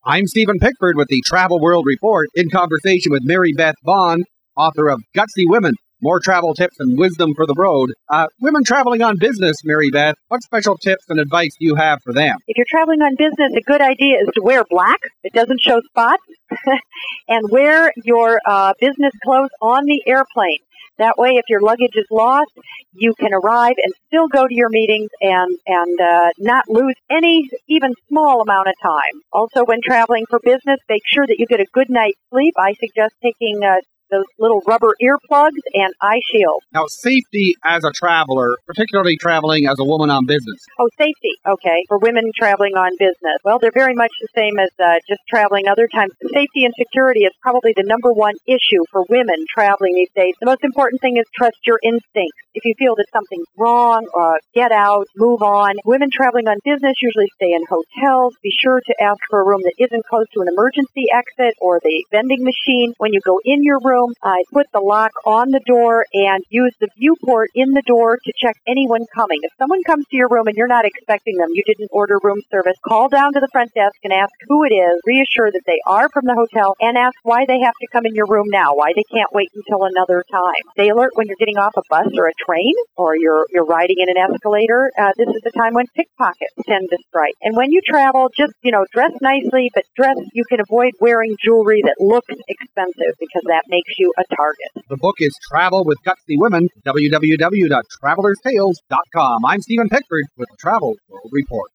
I'm Stephen Pickford with the Travel World Report, in conversation with Mary Beth Vaughn, author of Gutsy Women, More Travel Tips and Wisdom for the Road. Women traveling on business, Mary Beth, what special tips and advice do you have for them? If you're traveling on business, a good idea is to wear black. It doesn't show spots. And wear your business clothes on the airplane. That way, if your luggage is lost, you can arrive and still go to your meetings and not lose any even small amount of time. Also, when traveling for business, make sure that you get a good night's sleep. I suggest taking those little rubber earplugs and eye shields. Now, safety as a traveler, particularly traveling as a woman on business. Oh, safety. Okay. For women traveling on business. Well, they're very much the same as just traveling other times. Safety and security is probably the number one issue for women traveling these days. The most important thing is trust your instincts. If you feel that something's wrong, get out, move on. Women traveling on business usually stay in hotels. Be sure to ask for a room that isn't close to an emergency exit or the vending machine. When you go in your room, put the lock on the door and use the viewport in the door to check anyone coming. If someone comes to your room and you're not expecting them, you didn't order room service, call down to the front desk and ask who it is, reassure that they are from the hotel, and ask why they have to come in your room now, why they can't wait until another time. Stay alert when you're getting off a bus or a train or you're riding in an escalator. This is the time when pickpockets tend to strike. And when you travel, just, dress nicely, but you can avoid wearing jewelry that looks expensive because that makes you a target. The book is Travel with Gutsy Women, www.travelerstales.com. I'm Stephen Pickford with the Travel World Report.